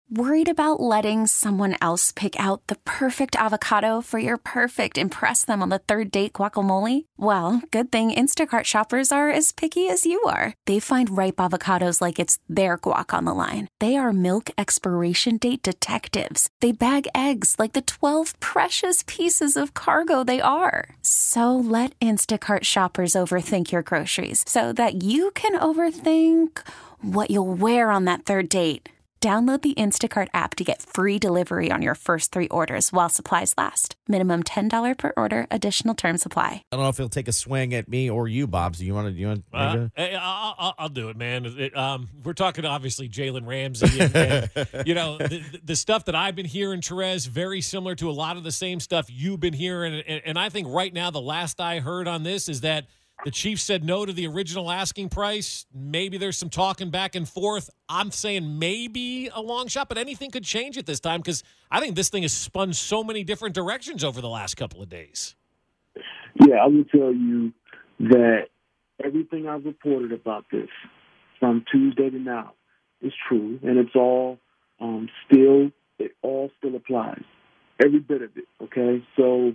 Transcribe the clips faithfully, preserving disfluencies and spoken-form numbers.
Worried about letting someone else pick out the perfect avocado for your perfect impress them on the third date guacamole? Well, good thing Instacart shoppers are as picky as you are. They find ripe avocados like it's their guac on the line. They are milk expiration date detectives. They bag eggs like the twelve precious pieces of cargo they are. So let Instacart shoppers overthink your groceries so that you can overthink what you'll wear on that third date. Download the Instacart app to get free delivery on your first three orders while supplies last. Minimum ten dollars per order. Additional terms apply. I don't know if he'll take a swing at me or you, Bob. So you want to? You want? Uh, hey, I'll, I'll, I'll do it, man. It, um, we're talking obviously Jalen Ramsey, and, and you know the, the stuff that I've been hearing, Terez, very similar to a lot of the same stuff you've been hearing. And, and I think right now the last I heard on this is that the Chiefs said no to the original asking price. Maybe there's some talking back and forth. I'm saying maybe a long shot, but anything could change at this time because I think this thing has spun so many different directions over the last couple of days. Yeah, I will tell you that everything I've reported about this from Tuesday to now is true, and it's all um, still, it all still applies. Every bit of it, okay? So,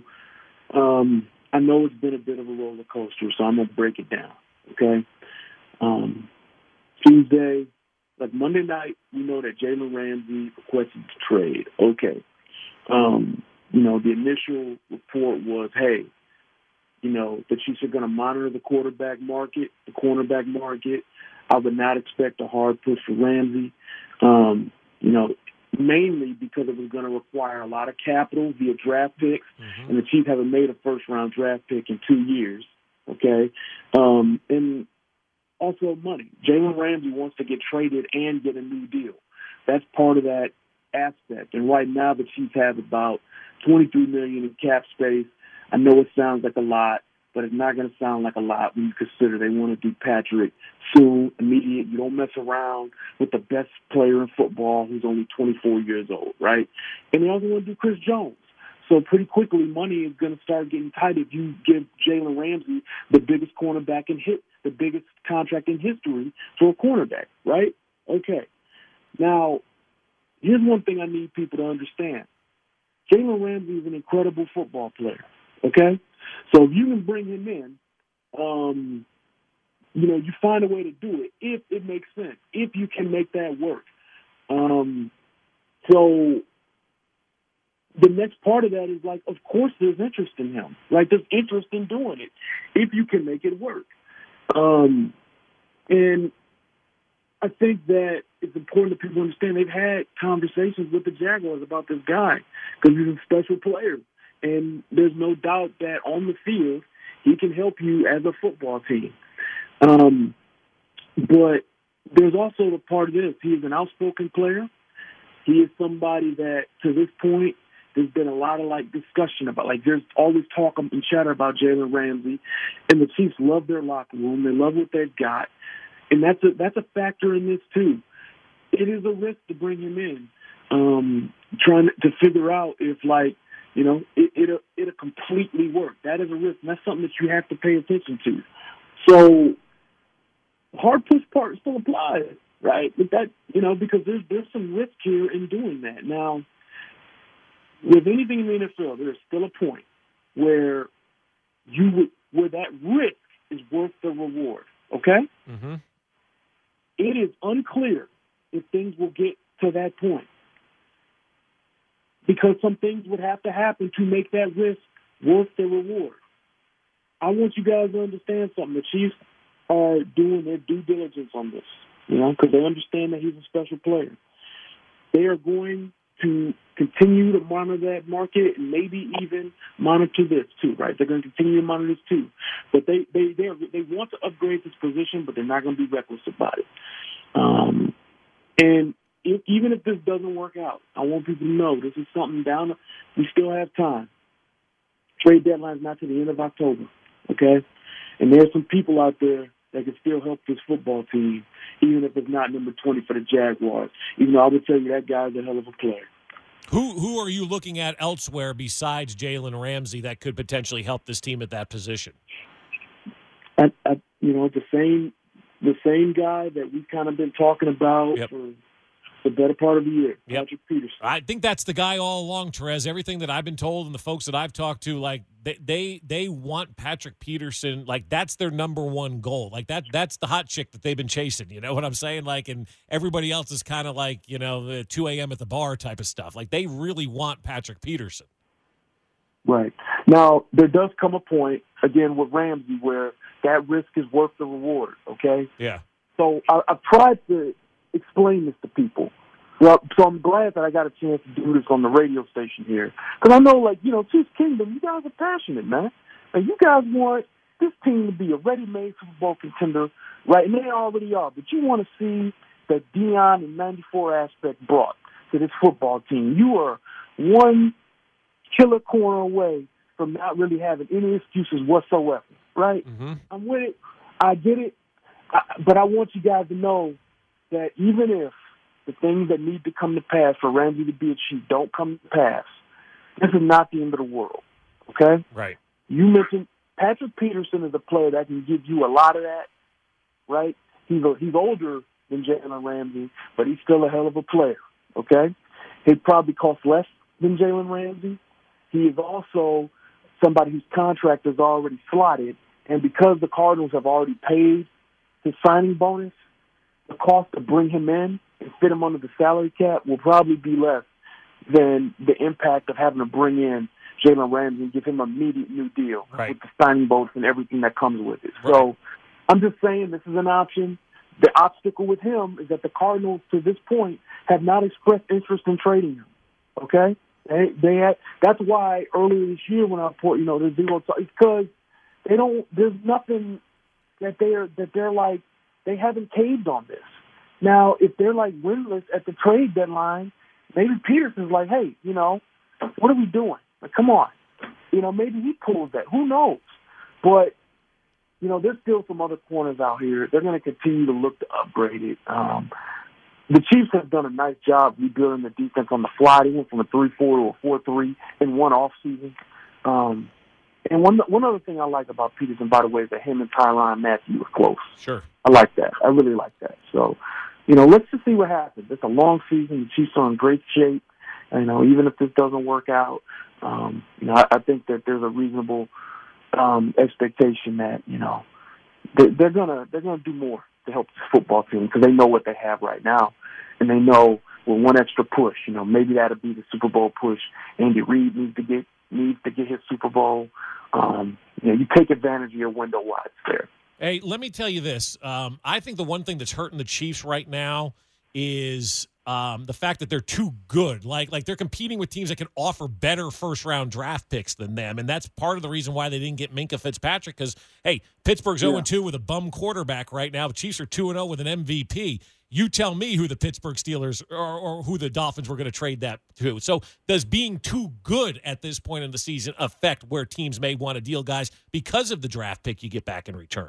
um, I know it's been a bit of a roller coaster, so I'm going to break it down, okay? Um, Tuesday, like Monday night, we know that Jalen Ramsey requested to trade. Okay. Um, you know, the initial report was, hey, you know, the Chiefs are going to monitor the quarterback market, the cornerback market. I would not expect a hard push for Ramsey, um, you know, mainly because it was going to require a lot of capital via draft picks, mm-hmm. and the Chiefs haven't made a first-round draft pick in two years, okay? Um, and also money. Jalen Ramsey wants to get traded and get a new deal. That's part of that aspect. And right now the Chiefs have about twenty-three million dollars in cap space. I know it sounds like a lot, but it's not going to sound like a lot when you consider they want to do Patrick soon, immediate. You don't mess around with the best player in football who's only twenty-four years old, right? And they also want to do Chris Jones. So pretty quickly, money is going to start getting tight if you give Jalen Ramsey the biggest cornerback in hit, the biggest contract in history for a cornerback, right? Okay. Now, here's one thing I need people to understand. Jalen Ramsey is an incredible football player, okay? So if you can bring him in, um, you know, you find a way to do it if it makes sense, if you can make that work. Um, so the next part of that is like, of course there's interest in him. Like there's interest in doing it if you can make it work. Um, and I think that it's important that people understand they've had conversations with the Jaguars about this guy because he's a special player. And there's no doubt that on the field, he can help you as a football team. Um, but there's also the part of this. He is an outspoken player. He is somebody that, to this point, there's been a lot of, like, discussion about. Like, there's always talk and chatter about Jalen Ramsey. And the Chiefs love their locker room. They love what they've got. And that's a, that's a factor in this, too. It is a risk to bring him in, um, trying to figure out if, like, you know, it, it'll, it'll completely work. That is a risk, and that's something that you have to pay attention to. So, hard push part still applies, right? But that, you know, because there's there's some risk here in doing that. Now, with anything in the N F L, there's still a point where you would, where that risk is worth the reward. Okay? Mm-hmm. It is unclear if things will get to that point, because some things would have to happen to make that risk worth the reward. I want you guys to understand something. The Chiefs are doing their due diligence on this, you know, because they understand that he's a special player. They are going to continue to monitor that market and maybe even monitor this too, right? They're going to continue to monitor this too. But they they they they want to upgrade this position, but they're not going to be reckless about it. Um, and if, even if this doesn't work out, I want people to know this is something down. We still have time. Trade deadline is not to the end of October, okay? And there's some people out there that can still help this football team, even if it's not number twenty for the Jaguars. Even though I would tell you that guy's a hell of a player. Who who are you looking at elsewhere besides Jalen Ramsey that could potentially help this team at that position? I, I, you know, the same the same guy that we've kind of been talking about yep. for the better part of the year. Yep. Patrick Peterson. I think that's the guy all along, Terez. Everything that I've been told and the folks that I've talked to, like they they, they want Patrick Peterson. Like that's their number one goal. Like that that's the hot chick that they've been chasing. You know what I'm saying? Like, and everybody else is kind of like, you know, the two a.m. at the bar type of stuff. Like they really want Patrick Peterson. Right. Now, there does come a point, again, with Ramsey where that risk is worth the reward, okay? Yeah. So I, I've tried to explain this to people. Well, so I'm glad that I got a chance to do this on the radio station here. Because I know, like, you know, Chiefs Kingdom, you guys are passionate, man. And you guys want this team to be a ready-made Super Bowl contender, right? And they already are. But you want to see that Deion and ninety-four aspect brought to this football team. You are one killer corner away from not really having any excuses whatsoever, right? Mm-hmm. I'm with it. I get it. I, but I want you guys to know that even if the things that need to come to pass for Ramsey to be a Chief don't come to pass, this is not the end of the world, okay? Right. You mentioned Patrick Peterson is a player that can give you a lot of that, right? He's a, he's older than Jalen Ramsey, but he's still a hell of a player, okay? He'd probably cost less than Jalen Ramsey. He is also somebody whose contract is already slotted, and because the Cardinals have already paid his signing bonus, the cost to bring him in and fit him under the salary cap will probably be less than the impact of having to bring in Jalen Ramsey and give him an immediate new deal right. with the signing bonus and everything that comes with it. Right. So I'm just saying this is an option. The obstacle with him is that the Cardinals, to this point, have not expressed interest in trading him, okay? They, they had, that's why earlier this year when I put, you know, the zero, it's because they don't. There's nothing that they're that they're like they haven't caved on this. Now, if they're like winless at the trade deadline, maybe Peterson's like, hey, you know, what are we doing? Like, come on, you know, maybe he pulls that. Who knows? But you know, there's still some other corners out here. They're going to continue to look to upgrade it. Um, The Chiefs have done a nice job rebuilding the defense on the fly. They went from a three four to a four three in one offseason. Um, and one one other thing I like about Peterson, by the way, is that him and Tyrann Mathieu are close. Sure. I like that. I really like that. So, you know, let's just see what happens. It's a long season. The Chiefs are in great shape. And, you know, even if this doesn't work out, um, you know, I, I think that there's a reasonable um, expectation that, you know, they, they're gonna they're gonna do more to help this football team because they know what they have right now, and they know with one extra push, you know, maybe that'll be the Super Bowl push. Andy Reid needs to get needs to get his Super Bowl. Um, you know, you take advantage of your window while it's there. Hey, let me tell you this. Um, I think the one thing that's hurting the Chiefs right now is um, the fact that they're too good. Like, like they're competing with teams that can offer better first-round draft picks than them, and that's part of the reason why they didn't get Minkah Fitzpatrick because, hey, Pittsburgh's yeah. oh and two with a bum quarterback right now. The Chiefs are two and oh with an M V P. You tell me who the Pittsburgh Steelers or, or who the Dolphins were going to trade that to. So does being too good at this point in the season affect where teams may want to deal guys because of the draft pick you get back in return?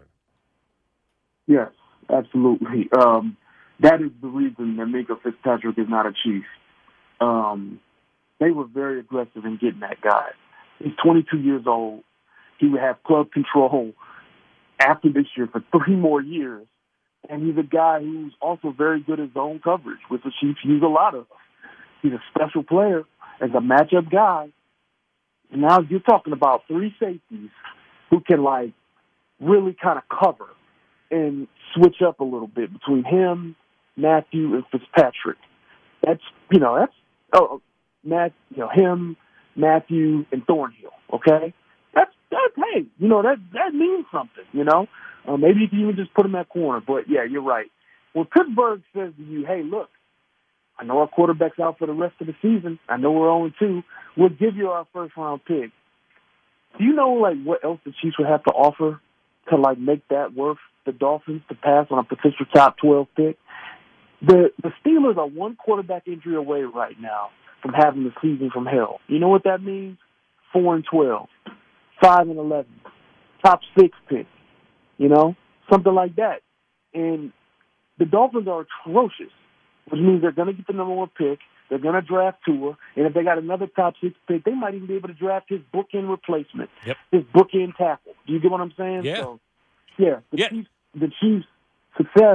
Yes, absolutely. Um, that is the reason that Minkah Fitzpatrick is not a Chief. Um, they were very aggressive in getting that guy. He's twenty-two years old. He would have club control after this year for three more years. And he's a guy who's also very good at zone coverage, which the Chiefs use a lot of. He's a special player as a matchup guy. And now you're talking about three safeties who can, like, really kind of cover and switch up a little bit between him, Mathieu, and Fitzpatrick. That's, you know, that's, oh, Matt, you know, him, Mathieu, and Thornhill, okay? That's, that's, hey, you know, that, that means something, you know? Uh, maybe you can even just put him at corner. But, yeah, you're right. When Pittsburgh says to you, hey, look, I know our quarterback's out for the rest of the season. I know we're oh and two. We'll give you our first-round pick. Do you know, like, what else the Chiefs would have to offer to, like, make that worth the Dolphins to pass on a potential top twelve pick? The the Steelers are one quarterback injury away right now from having the season from hell. You know what that means? Four and twelve, five and eleven, top six pick. You know, something like that. And the Dolphins are atrocious, which means they're going to get the number one pick. They're going to draft Tua. And if they got another top six pick, they might even be able to draft his bookend replacement, yep. his bookend tackle. Do you get what I'm saying? Yeah. So, yeah, the, yeah. Chiefs, the Chiefs' success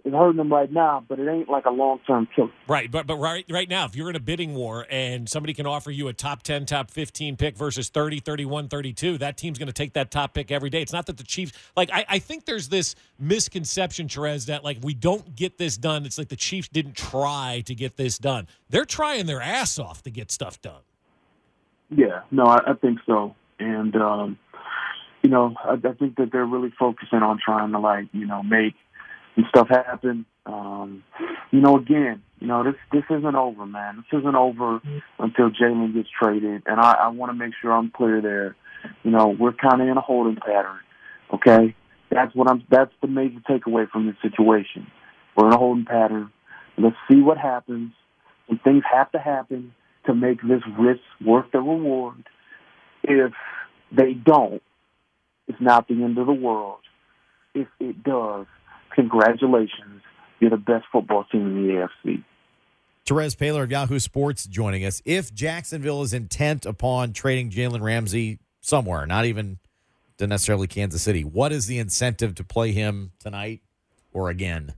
is hurting them right now, but it ain't like a long-term killer. Right, but but right right now, if you're in a bidding war and somebody can offer you a top ten, top fifteen pick versus thirty, thirty-one, thirty-two, that team's going to take that top pick every day. It's not that the Chiefs – like, I, I think there's this misconception, Terez, that, like, we don't get this done. It's like the Chiefs didn't try to get this done. They're trying their ass off to get stuff done. Yeah, no, I, I think so. And, um, you know, I, I think that they're really focusing on trying to, like, you know, make – and stuff happen. Um, you know, again, you know, this this isn't over, man. This isn't over until Jalen gets traded. And I, I want to make sure I'm clear there. You know, we're kind of in a holding pattern, okay? That's what I'm. That's the major takeaway from this situation. We're in a holding pattern. Let's see what happens. And things have to happen to make this risk worth the reward. If they don't, it's not the end of the world. If it does, congratulations. You're the best football team in the A F C. Terez Paylor of Yahoo Sports joining us. If Jacksonville is intent upon trading Jalen Ramsey somewhere, not even to necessarily Kansas City, what is the incentive to play him tonight or again?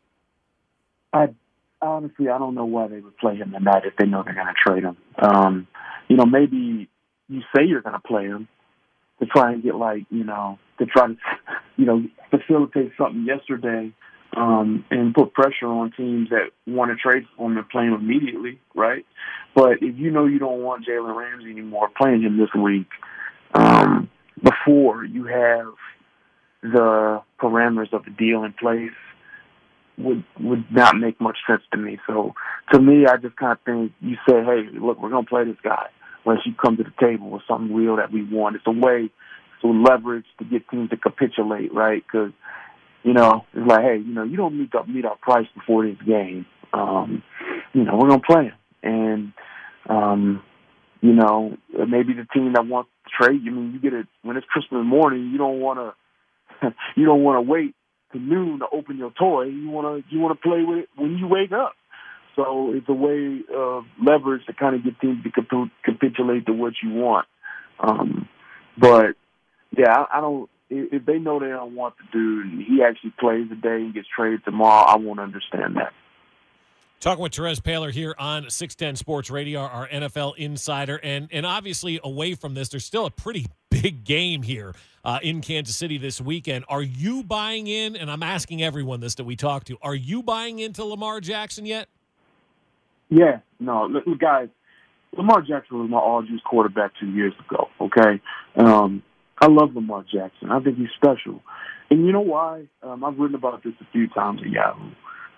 I honestly, I don't know why they would play him tonight if they know they're going to trade him. Um, you know, maybe you say you're going to play him to try and get, like, you know, to try to, you know, facilitate something yesterday um, and put pressure on teams that want to trade for him and play him immediately, right? But if you know you don't want Jalen Ramsey anymore, playing him this week um, before you have the parameters of the deal in place would would not make much sense to me. So to me, I just kind of think you say, hey, look, we're going to play this guy unless you come to the table with something real that we want. It's a way to leverage to get teams to capitulate, right? Because, you know, it's like, hey, you know, you don't meet up meet our price before this game. Um, you know, we're going to play him. And, um, you know, maybe the team that wants to trade, I mean, you get it when it's Christmas morning, you don't want to you don't want to wait to noon to open your toy. You want to you want to play with it when you wake up. So it's a way of leverage to kind of get teams to cap- capitulate to what you want. Um, but, yeah, I, I don't – if they know they don't want the dude and he actually plays today and gets traded tomorrow, I won't understand that. Talking with Terez Paylor here on six ten Sports Radio, our N F L insider. And and obviously away from this, there's still a pretty big game here uh, in Kansas City this weekend. Are you buying in, and I'm asking everyone this that we talk to, are you buying into Lamar Jackson yet? Yeah, no, look, guys, Lamar Jackson was my all-juice quarterback two years ago, okay? Um, I love Lamar Jackson. I think he's special. And you know why? Um, I've written about this a few times at Yahoo.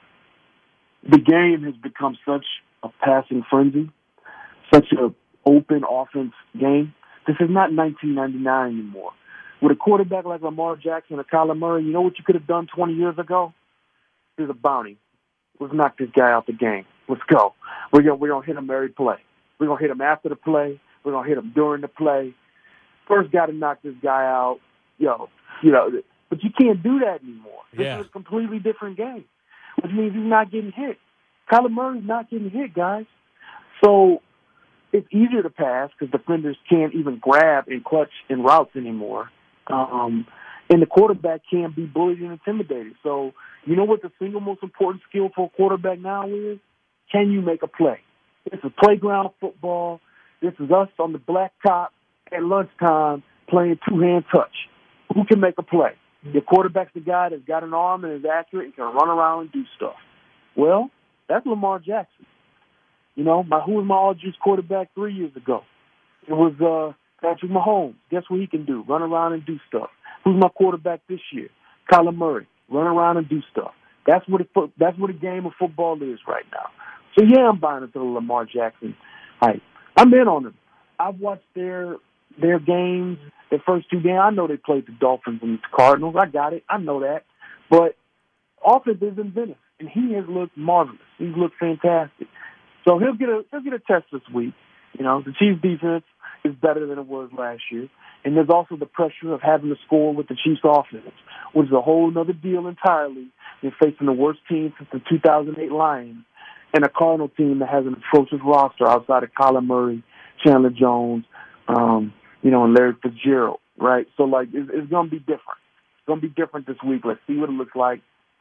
The game has become such a passing frenzy, such an open offense game. This is not nineteen ninety-nine anymore. With a quarterback like Lamar Jackson or Kyler Murray, you know what you could have done twenty years ago? Here's a bounty. Let's knock this guy out the game. Let's go. We're gonna we're gonna hit him every play. We're gonna hit him after the play. We're gonna hit him during the play. First guy to knock this guy out, yo, you know. But you can't do that anymore. This Yeah. is a completely different game, which means he's not getting hit. Kyler Murray's not getting hit, guys. So it's easier to pass because defenders can't even grab and clutch in routes anymore. Um, and the quarterback can't be bullied and intimidated. So you know what the single most important skill for a quarterback now is? Can you make a play? This is playground football. This is us on the blacktop at lunchtime playing two-hand touch. Who can make a play? Your quarterback's the guy that's got an arm and is accurate and can run around and do stuff. Well, that's Lamar Jackson. You know, my, who was my all-juice quarterback three years ago? It was uh, Patrick Mahomes. Guess what he can do? Run around and do stuff. Who's my quarterback this year? Kyler Murray. Run around and do stuff. That's what it, that's what a game of football is right now. So, yeah, I'm buying into the Lamar Jackson hype. I'm in on them. I've watched their their games, their first two games. I know they played the Dolphins and the Cardinals. I got it. I know that. But offense is inventive, and he has looked marvelous. He's looked fantastic. So he'll get a he'll get a test this week. You know, the Chiefs' defense is better than it was last year. And there's also the pressure of having to score with the Chiefs' offense, which is a whole other deal entirely. They're facing the worst team since the two thousand eight Lions and a Cardinal team that has an atrocious roster outside of Kyler Murray, Chandler Jones, um, you know, and Larry Fitzgerald, right? So, like, it's, it's going to be different. It's going to be different this week. Let's see what it looks like.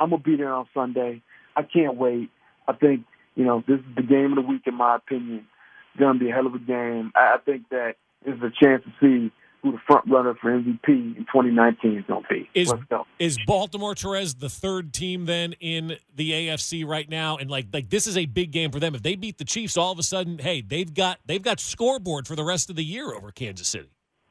I'm going to be there on Sunday. I can't wait. I think, you know, this is the game of the week, in my opinion. It's going to be a hell of a game. I think that this is a chance to see who the front runner for M V P in twenty nineteen is going to be. Is, Let's go. Is Baltimore, Terez, the third team then in the A F C right now? And like, like this is a big game for them. If they beat the Chiefs, all of a sudden, hey, they've got they've got scoreboard for the rest of the year over Kansas City.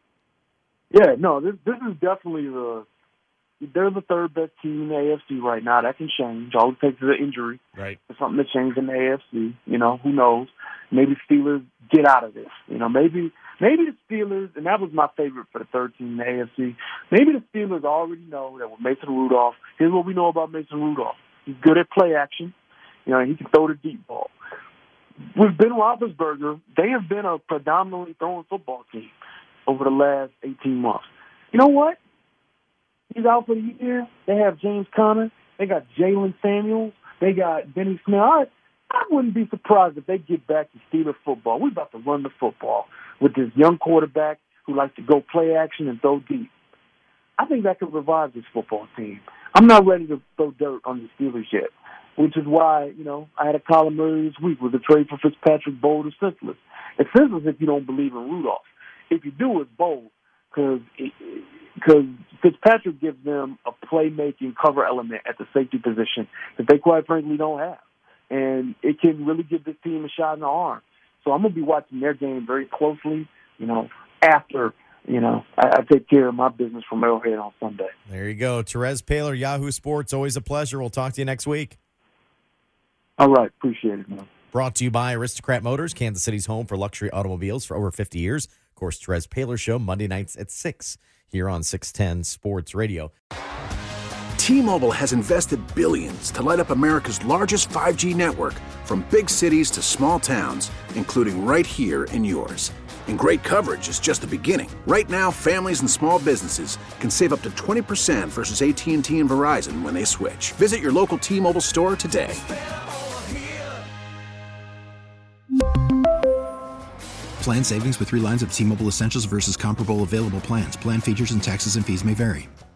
Yeah, no, this this is definitely the they're the third best team in the A F C right now. That can change. All it takes is an injury. Right. For something to change in the A F C. You know, who knows? Maybe Steelers get out of this. You know, maybe maybe the Steelers, and that was my favorite for the third team in the A F C, maybe the Steelers already know that with Mason Rudolph, here's what we know about Mason Rudolph. He's good at play action. You know, he can throw the deep ball. With Ben Roethlisberger, they have been a predominantly throwing football team over the last eighteen months. You know what? He's out for the year. They have James Conner. They got Jalen Samuels. They got Benny Smith. I, I wouldn't be surprised if they get back to Steelers football. We're about to run the football with this young quarterback who likes to go play action and throw deep. I think that could revive this football team. I'm not ready to throw dirt on the Steelers yet, which is why, you know, I had a column earlier this week with a trade for Fitzpatrick, bold or senseless. It's senseless if you don't believe in Rudolph. If you do, it's bold because because Fitzpatrick gives them a playmaking cover element at the safety position that they quite frankly don't have. And it can really give this team a shot in the arm. So I'm going to be watching their game very closely, you know, after, you know, I, I take care of my business from Arrowhead on Sunday. There you go. Terez Paylor, Yahoo Sports. Always a pleasure. We'll talk to you next week. All right. Appreciate it, man. Brought to you by Aristocrat Motors, Kansas City's home for luxury automobiles for over fifty years. Of course, Terez Paylor Show, Monday nights at six here on six ten Sports Radio. T-Mobile has invested billions to light up America's largest five G network, from big cities to small towns, including right here in yours. And great coverage is just the beginning. Right now, families and small businesses can save up to twenty percent versus A T and T and Verizon when they switch. Visit your local T-Mobile store today. Plan savings with three lines of T-Mobile Essentials versus comparable available plans. Plan features and taxes and fees may vary.